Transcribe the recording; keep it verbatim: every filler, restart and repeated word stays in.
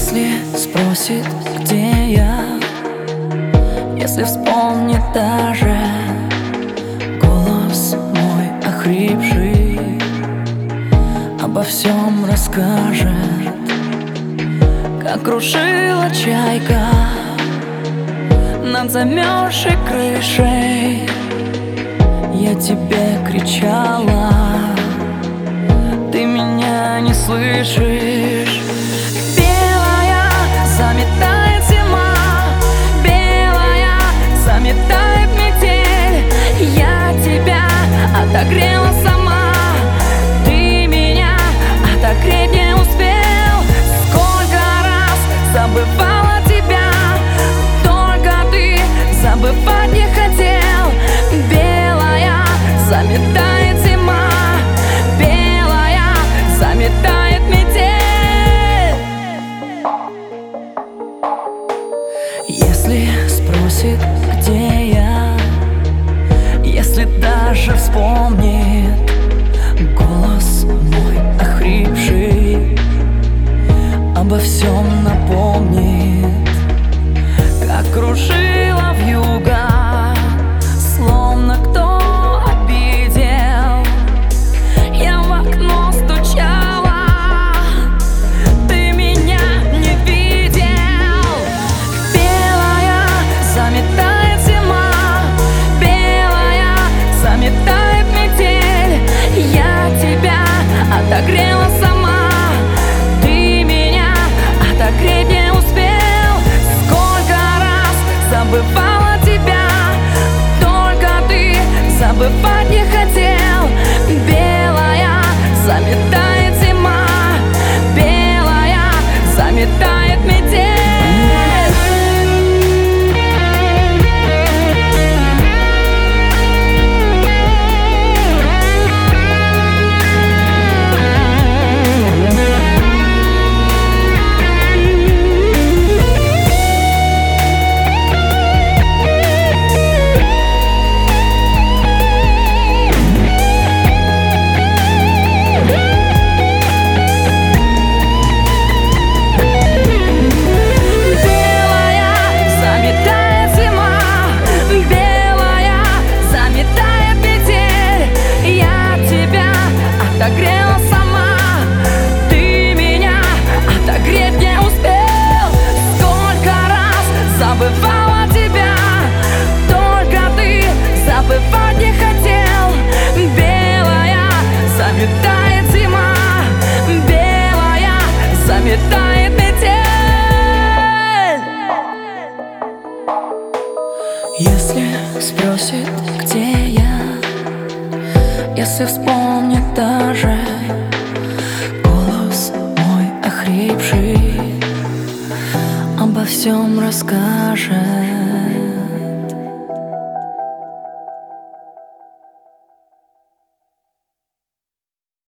Если спросит, где я, если вспомнит даже голос мой охрипший, обо всем расскажет, как кружила чайка над замерзшей крышей. Я тебе кричала, ты меня не слышишь. Белая заметает зима, белая заметает метель. Я тебя отогрела сама, ты меня отогреть не успел. Сколько раз забывала тебя, только ты забывать не хотел. Белая заметает зима, белая заметает метель. Если спросит, где я, если даже вспомнит голос мой охрипший, обо всем напомнит, как кружила вьюга, словно кто обидел. Я в окно стучала, ты меня не видел. Белая заметает зима, белая заметает метель. Я тебя отогрела сама, ты меня отогреть не успел. Сколько раз забывала тебя, только ты забывать не хотел. Белая заметает зима, белая заметает метель. Отогрела сама, ты меня отогреть не успел. Сколько раз забывала тебя, только ты забывать не хотел. Белая заметает зима, белая заметает метель. Если спросит, где я, если вспомнит даже голос мой охрипший, обо всем расскажет.